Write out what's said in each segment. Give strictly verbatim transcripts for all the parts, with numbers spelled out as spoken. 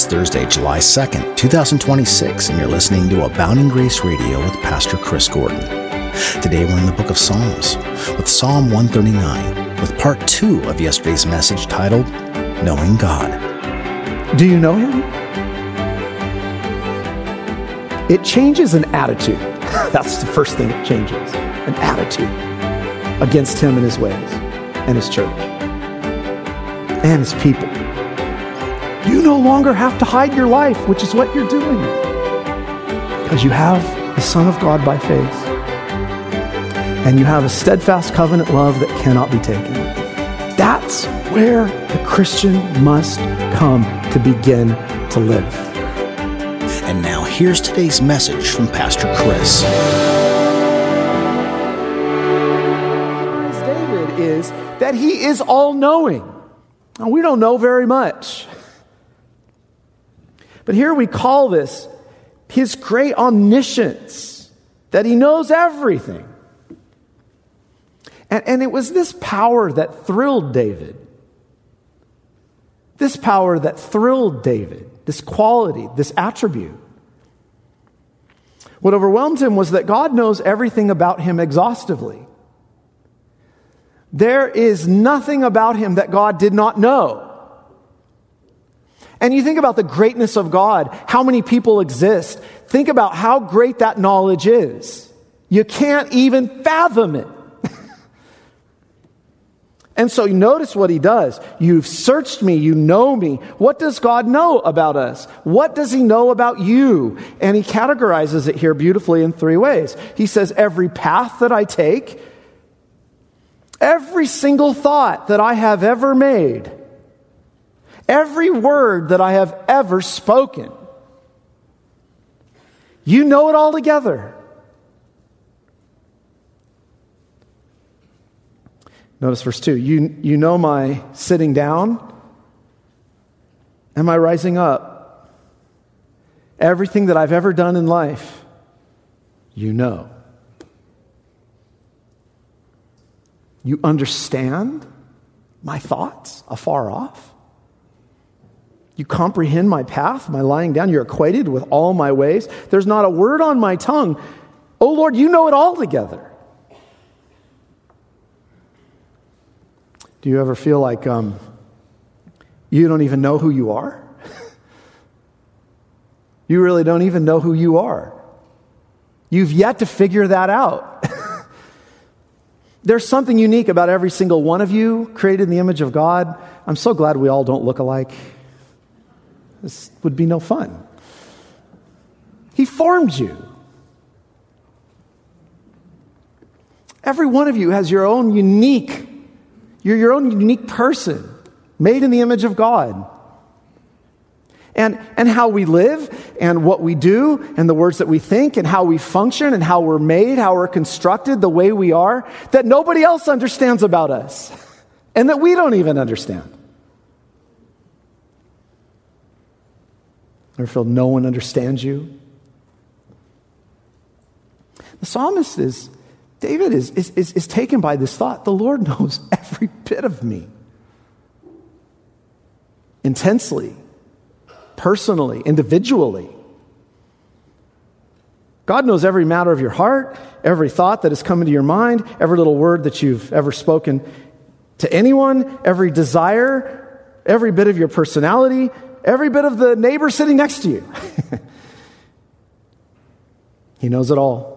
It's Thursday, July second, twenty twenty-six, and you're listening to Abounding Grace Radio with Pastor Chris Gordon. Today we're in the book of Psalms with Psalm one thirty-nine, with part two of yesterday's message titled, Knowing God. Do you know Him? It changes an attitude. That's the first thing it changes, an attitude against Him and His ways and His church and His people. You no longer have to hide your life, which is what you're doing, because you have the Son of God by faith, and you have a steadfast covenant love that cannot be taken. That's where the Christian must come to begin to live. And now here's today's message from Pastor Chris. David is that he is all-knowing. Now, we don't know very much. But here we call this his great omniscience, that he knows everything. And, and it was this power that thrilled David. This power that thrilled David, this quality, this attribute. What overwhelmed him was that God knows everything about him exhaustively. There is nothing about him that God did not know. And you think about the greatness of God, how many people exist. Think about how great that knowledge is. You can't even fathom it. And so you notice what he does. You've searched me, you know me. What does God know about us? What does he know about you? And he categorizes it here beautifully in three ways. He says, every path that I take, every single thought that I have ever made, every word that I have ever spoken, you know it all together. Notice verse two. You, you know my sitting down and my rising up. Everything that I've ever done in life, you know. You understand my thoughts afar off. You comprehend my path, my lying down. You're acquainted with all my ways. There's not a word on my tongue. Oh Lord, you know it all together. Do you ever feel like um, you don't even know who you are? You really don't even know who you are. You've yet to figure that out. There's something unique about every single one of you created in the image of God. I'm so glad we all don't look alike. This would be no fun. He formed you. Every one of you has your own unique, you're your own unique person, made in the image of God. And, and how we live, and what we do, and the words that we think, and how we function, and how we're made, how we're constructed, the way we are, that nobody else understands about us, and that we don't even understand. Ever feel no one understands you? The psalmist is, David is, is, is, is taken by this thought. The Lord knows every bit of me. Intensely, personally, individually. God knows every matter of your heart, every thought that has come into your mind, every little word that you've ever spoken to anyone, every desire, every bit of your personality, every bit of the neighbor sitting next to you. He knows it all.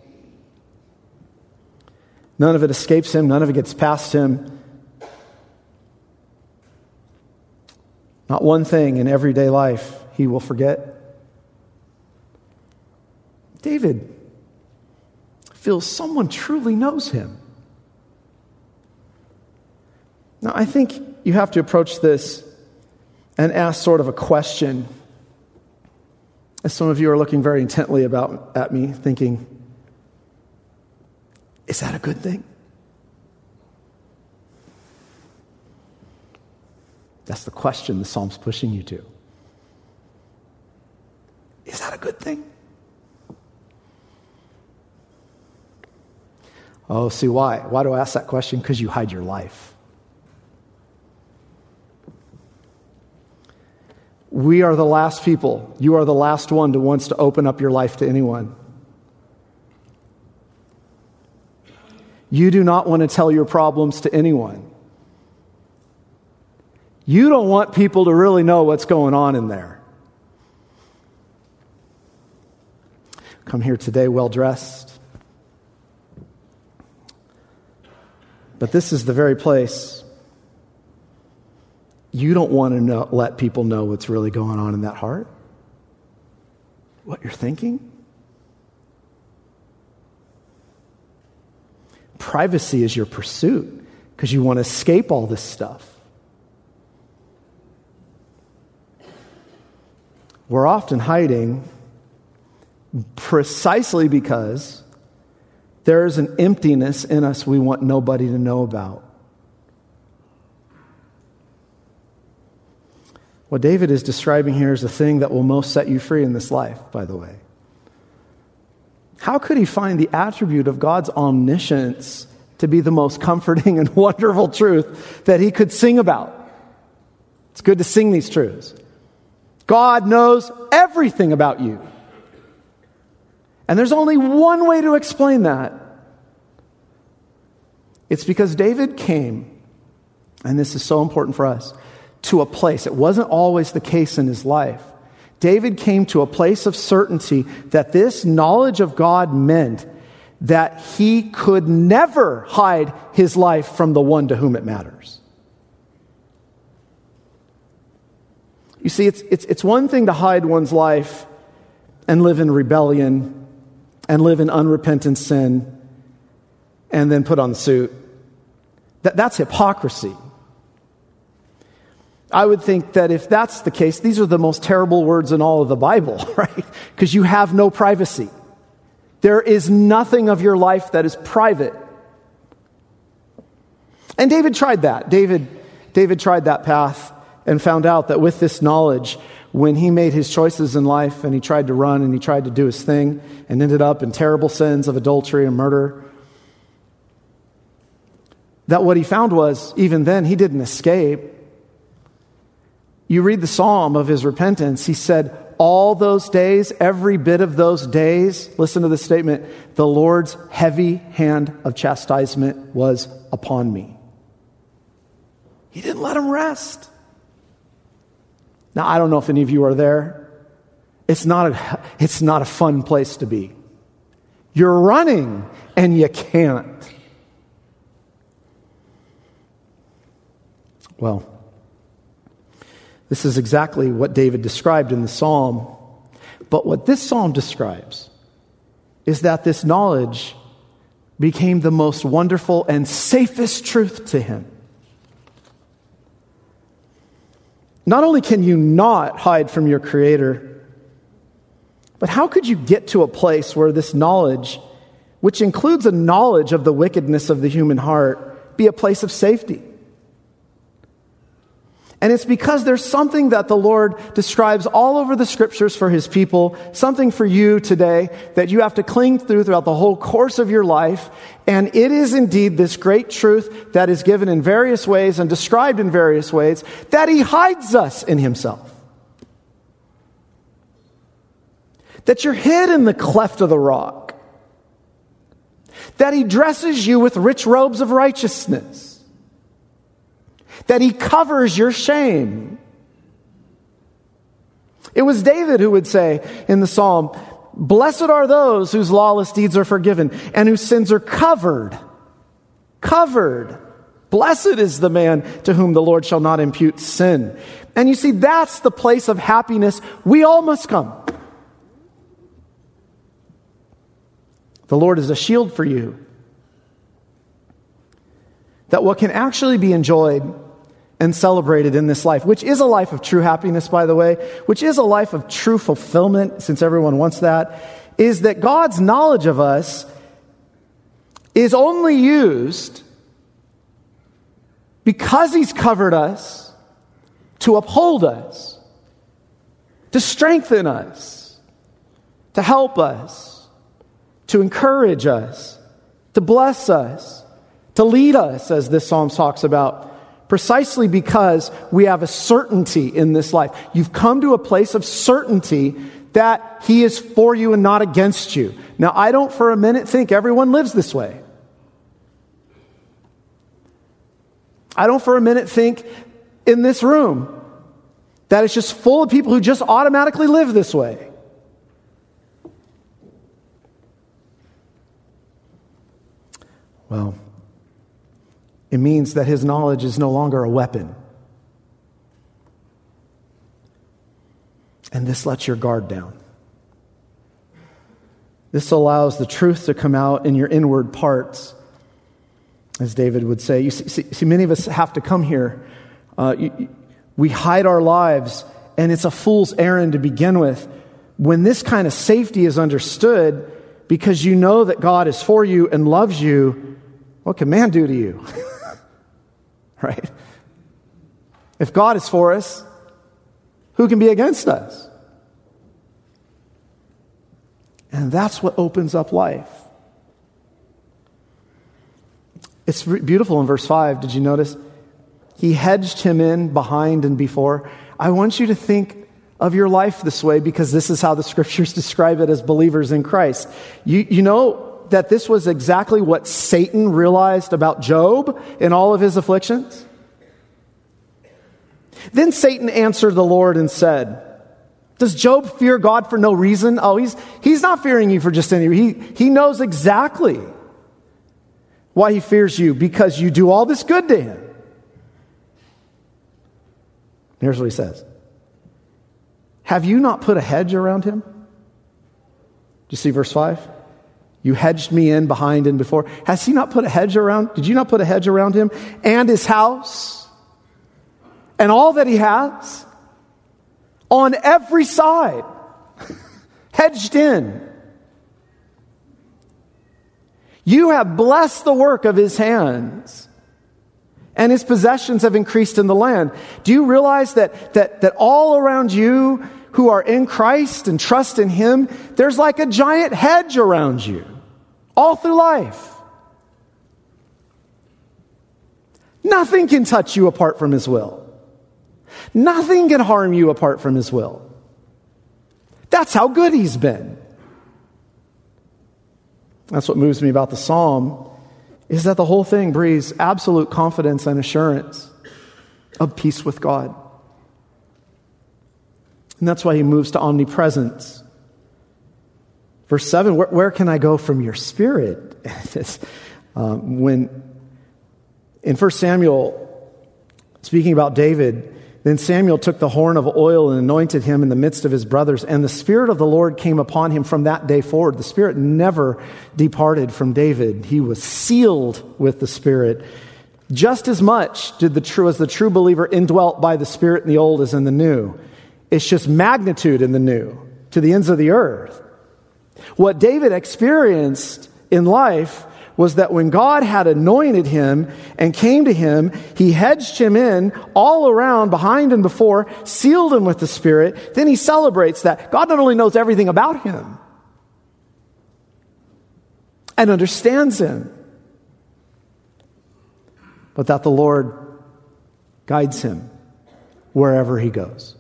None of it escapes him. None of it gets past him. Not one thing in everyday life he will forget. David feels someone truly knows him. Now, I think you have to approach this and ask sort of a question. As some of you are looking very intently about at me, thinking, is that a good thing? That's the question the Psalm's pushing you to. Is that a good thing? Oh, see why? Why do I ask that question? Because you hide your life. We are the last people. You are the last one to wants to open up your life to anyone. You do not want to tell your problems to anyone. You don't want people to really know what's going on in there. Come here today well-dressed. But this is the very place you don't want to know, let people know what's really going on in that heart, what you're thinking. Privacy is your pursuit because you want to escape all this stuff. We're often hiding precisely because there is an emptiness in us we want nobody to know about. What David is describing here is the thing that will most set you free in this life, by the way. How could he find the attribute of God's omniscience to be the most comforting and wonderful truth that he could sing about? It's good to sing these truths. God knows everything about you. And there's only one way to explain that. It's because David came, and this is so important for us, to a place. It wasn't always the case in his life. David came to a place of certainty that this knowledge of God meant that he could never hide his life from the one to whom it matters. You see, it's, it's, it's one thing to hide one's life and live in rebellion and live in unrepentant sin and then put on the suit. That, that's hypocrisy. I would think that if that's the case, these are the most terrible words in all of the Bible, right? Because you have no privacy. There is nothing of your life that is private. And David tried that. David, David tried that path and found out that with this knowledge, when he made his choices in life and he tried to run and he tried to do his thing and ended up in terrible sins of adultery and murder, that what he found was, even then, he didn't escape. You read the psalm of his repentance. He said, all those days, every bit of those days, listen to the statement, the Lord's heavy hand of chastisement was upon me. He didn't let him rest. Now, I don't know if any of you are there. It's not a, it's not a fun place to be. You're running and you can't. Well, this is exactly what David described in the psalm. But what this psalm describes is that this knowledge became the most wonderful and safest truth to him. Not only can you not hide from your Creator, but how could you get to a place where this knowledge, which includes a knowledge of the wickedness of the human heart, be a place of safety? And it's because there's something that the Lord describes all over the scriptures for his people, something for you today that you have to cling through throughout the whole course of your life. And it is indeed this great truth that is given in various ways and described in various ways, that he hides us in himself. That you're hid in the cleft of the rock. That he dresses you with rich robes of righteousness. That he covers your shame. It was David who would say in the psalm, blessed are those whose lawless deeds are forgiven and whose sins are covered. Covered. Blessed is the man to whom the Lord shall not impute sin. And you see, that's the place of happiness we all must come. The Lord is a shield for you. That what can actually be enjoyed and celebrated in this life, which is a life of true happiness, by the way, which is a life of true fulfillment, since everyone wants that, is that God's knowledge of us is only used because he's covered us to uphold us, to strengthen us, to help us, to encourage us, to bless us, to lead us, as this psalm talks about, precisely because we have a certainty in this life. You've come to a place of certainty that he is for you and not against you. Now, I don't for a minute think everyone lives this way. I don't for a minute think in this room that it's just full of people who just automatically live this way. Well, it means that his knowledge is no longer a weapon. And this lets your guard down. This allows the truth to come out in your inward parts, as David would say. You see, see, see many of us have to come here. Uh, you, we hide our lives, and it's a fool's errand to begin with. When this kind of safety is understood, because you know that God is for you and loves you, what can man do to you? Right? If God is for us, who can be against us? And that's what opens up life. It's beautiful in verse five. Did you notice? He hedged him in behind and before. I want you to think of your life this way, because this is how the scriptures describe it as believers in Christ. You, you know that this was exactly what Satan realized about Job in all of his afflictions? Then Satan answered the Lord and said, does Job fear God for no reason? Oh, he's he's not fearing you for just any reason. He, he knows exactly why he fears you, because you do all this good to him. Here's what he says. Have you not put a hedge around him? Do you see verse five? You hedged me in behind and before. Has he not put a hedge around? Did you not put a hedge around him and his house and all that he has? On every side, hedged in. You have blessed the work of his hands, and his possessions have increased in the land. Do you realize that, that, that all around you who are in Christ and trust in him, there's like a giant hedge around you all through life? Nothing can touch you apart from his will. Nothing can harm you apart from his will. That's how good he's been. That's what moves me about the psalm, is that the whole thing breathes absolute confidence and assurance of peace with God. And that's why he moves to omnipresence. Verse seven, where, where can I go from your spirit? um, when in First Samuel, speaking about David, then Samuel took the horn of oil and anointed him in the midst of his brothers, and the Spirit of the Lord came upon him from that day forward. The Spirit never departed from David. He was sealed with the Spirit. Just as much did the true as the true believer indwelt by the Spirit in the old as in the new. It's just magnitude in the new, to the ends of the earth. What David experienced in life was that when God had anointed him and came to him, he hedged him in all around, behind and before, sealed him with the Spirit. Then he celebrates that God not only knows everything about him and understands him, but that the Lord guides him wherever he goes.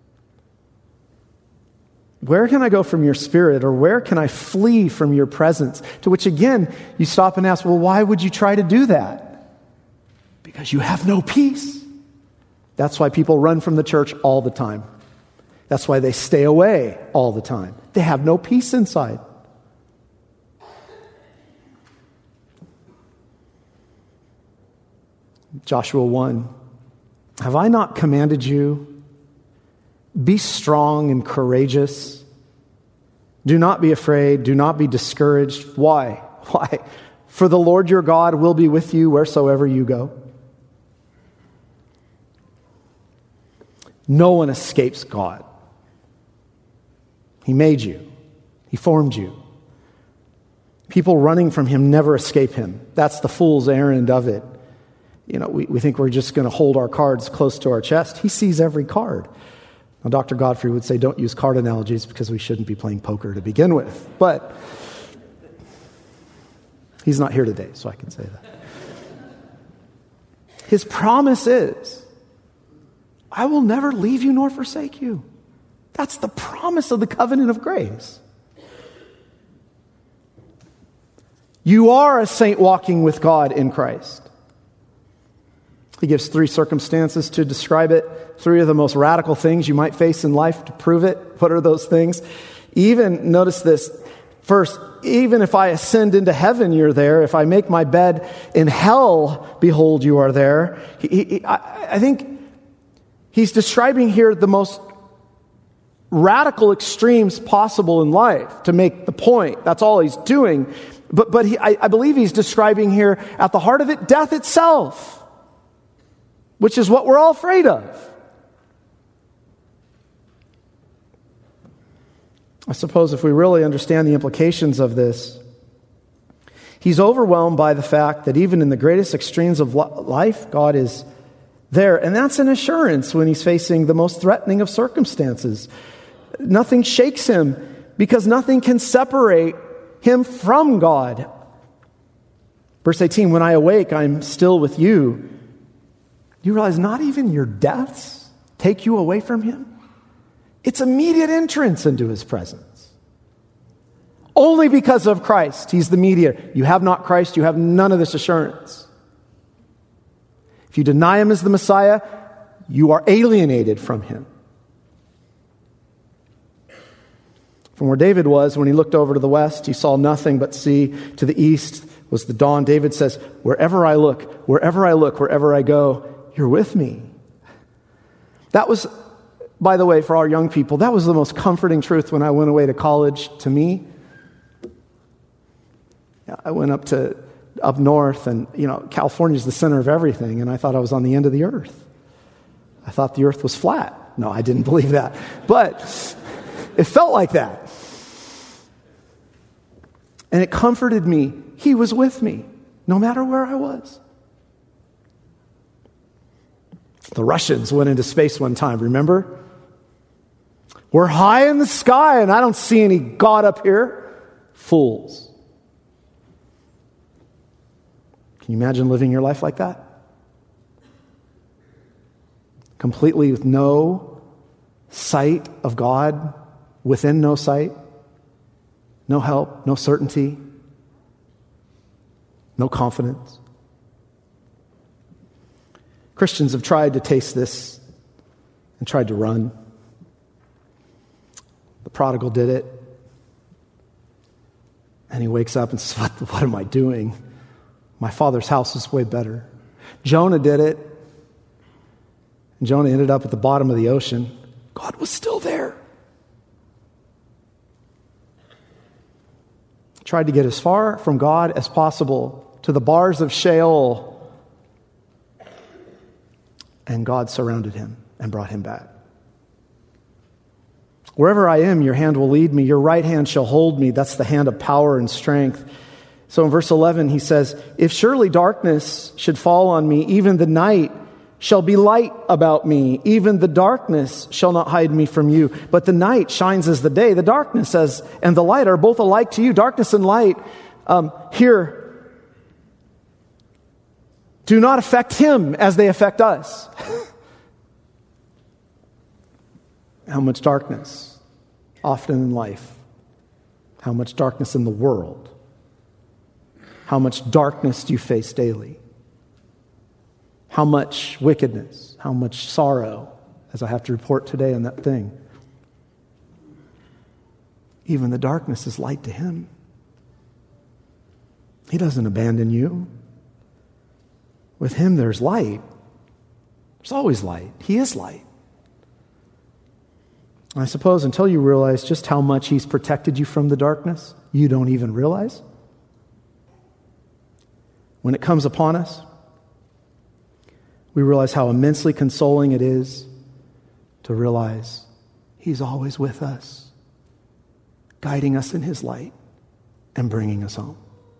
Where can I go from your Spirit, or where can I flee from your presence? To which again, you stop and ask, well, why would you try to do that? Because you have no peace. That's why people run from the church all the time. That's why they stay away all the time. They have no peace inside. Joshua one, have I not commanded you? Be strong and courageous. Do not be afraid. Do not be discouraged. Why? Why? For the Lord your God will be with you wheresoever you go. No one escapes God. He made you. He formed you. People running from him never escape him. That's the fool's errand of it. You know, we, we think we're just going to hold our cards close to our chest. He sees every card. Now, Doctor Godfrey would say, don't use card analogies because we shouldn't be playing poker to begin with. But he's not here today, so I can say that. His promise is, I will never leave you nor forsake you. That's the promise of the covenant of grace. You are a saint walking with God in Christ. He gives three circumstances to describe it, three of the most radical things you might face in life to prove it. What are those things? Even, notice this, first, even if I ascend into heaven, you're there. If I make my bed in hell, behold, you are there. He, he, I, I think he's describing here the most radical extremes possible in life to make the point. That's all he's doing. But but he, I, I believe he's describing here, at the heart of it, death itself, which is what we're all afraid of. I suppose if we really understand the implications of this, he's overwhelmed by the fact that even in the greatest extremes of life, God is there. And that's an assurance when he's facing the most threatening of circumstances. Nothing shakes him because nothing can separate him from God. Verse eighteen, when I awake, I'm still with you. You realize not even your deaths take you away from him? It's immediate entrance into his presence. Only because of Christ. He's the mediator. You have not Christ, you have none of this assurance. If you deny him as the Messiah, you are alienated from him. From where David was, when he looked over to the west, he saw nothing but sea. To the east was the dawn. David says, wherever I look, wherever I look, wherever I go, you're with me. That was, by the way, for our young people, that was the most comforting truth when I went away to college to me. I went up to up north, and, you know, California's the center of everything, and I thought I was on the end of the earth. I thought the earth was flat. No, I didn't believe that. But it felt like that. And it comforted me. He was with me, no matter where I was. The Russians went into space one time, remember? We're high in the sky, and I don't see any God up here. Fools. Can you imagine living your life like that? Completely with no sight of God, within no sight, no help, no certainty, no confidence. Christians have tried to taste this and tried to run. The prodigal did it. And he wakes up and says, what, what am I doing? My father's house is way better. Jonah did it. And Jonah ended up at the bottom of the ocean. God was still there. Tried to get as far from God as possible to the bars of Sheol. And God surrounded him and brought him back. Wherever I am, your hand will lead me. Your right hand shall hold me. That's the hand of power and strength. So in verse eleven, he says, if surely darkness should fall on me, even the night shall be light about me. Even the darkness shall not hide me from you. But the night shines as the day. The darkness as and the light are both alike to you. Darkness and light um, here do not affect him as they affect us. How much darkness often in life. How much darkness in the world. How much darkness do you face daily? How much wickedness, how much sorrow, as I have to report today on that thing. Even the darkness is light to him. He doesn't abandon you. With him there's light. There's always light. He is light. And I suppose until you realize just how much he's protected you from the darkness, you don't even realize. When it comes upon us, we realize how immensely consoling it is to realize he's always with us, guiding us in his light and bringing us home.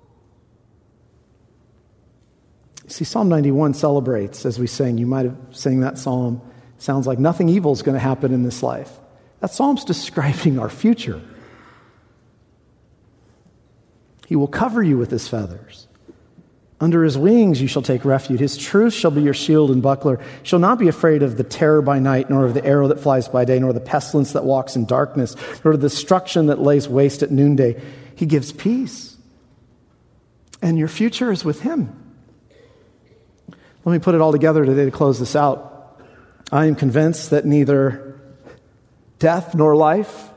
See, Psalm ninety-one celebrates, as we sing, you might have sang that psalm, sounds like nothing evil is going to happen in this life. That psalm's describing our future. He will cover you with his feathers. Under his wings you shall take refuge. His truth shall be your shield and buckler. You shall not be afraid of the terror by night, nor of the arrow that flies by day, nor the pestilence that walks in darkness, nor the destruction that lays waste at noonday. He gives peace. And your future is with him. Let me put it all together today to close this out. I am convinced that neither death nor life,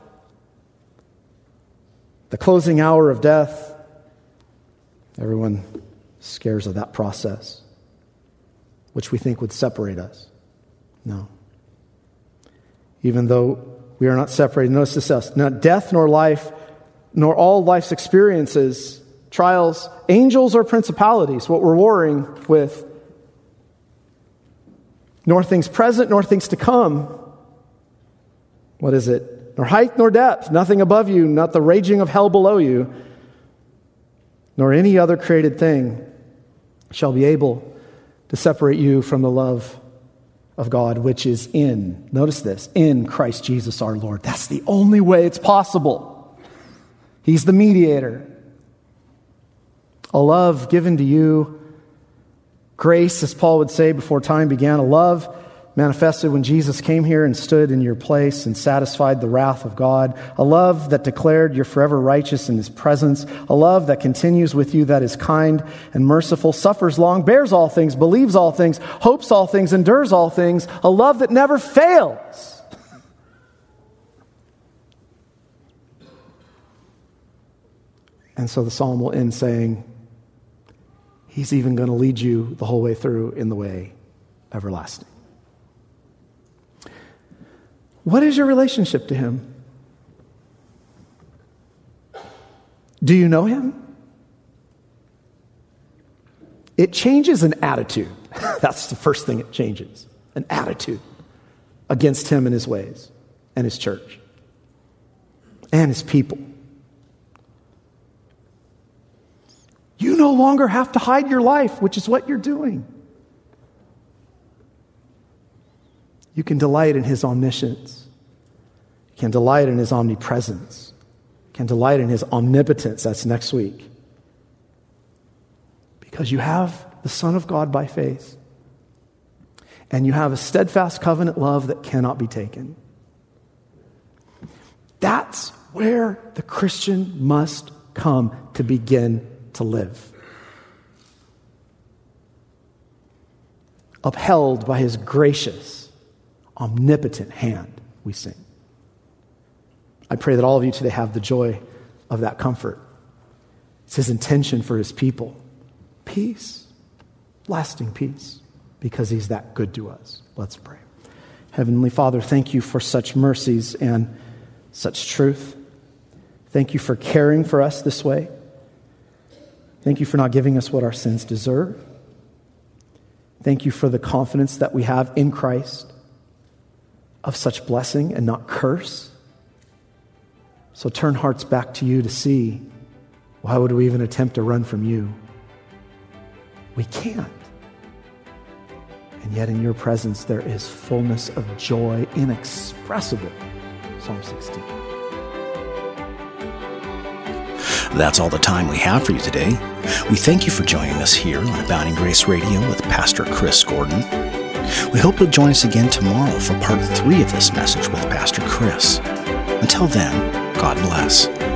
the closing hour of death, everyone scares of that process, which we think would separate us. No. Even though we are not separated, notice this else, not death nor life, nor all life's experiences, trials, angels or principalities, what we're warring with, nor things present, nor things to come. What is it? Nor height nor depth, nothing above you, not the raging of hell below you, nor any other created thing shall be able to separate you from the love of God, which is in, notice this, in Christ Jesus our Lord. That's the only way it's possible. He's the mediator. A love given to you, grace, as Paul would say before time began, a love manifested when Jesus came here and stood in your place and satisfied the wrath of God. A love that declared you're forever righteous in his presence. A love that continues with you, that is kind and merciful, suffers long, bears all things, believes all things, hopes all things, endures all things. A love that never fails. And so the psalm will end saying, he's even going to lead you the whole way through in the way everlasting. What is your relationship to him? Do you know him? It changes an attitude. That's the first thing it changes. An attitude against him and his ways and his church and his people. You no longer have to hide your life, which is what you're doing. You can delight in his omniscience. You can delight in his omnipresence. You can delight in his omnipotence. That's next week. Because you have the Son of God by faith. And you have a steadfast covenant love that cannot be taken. That's where the Christian must come to begin to live. Upheld by his gracious, omnipotent hand, we sing. I pray that all of you today have the joy of that comfort. It's his intention for his people. Peace, lasting peace, because he's that good to us. Let's pray. Heavenly Father, thank you for such mercies and such truth. Thank you for caring for us this way. Thank you for not giving us what our sins deserve. Thank you for the confidence that we have in Christ of such blessing and not curse. So turn hearts back to you to see, why would we even attempt to run from you? We can't. And yet in your presence there is fullness of joy inexpressible. Psalm sixteen. That's all the time we have for you today. We thank you for joining us here on Abounding Grace Radio with Pastor Chris Gordon. We hope you'll join us again tomorrow for part three of this message with Pastor Chris. Until then, God bless.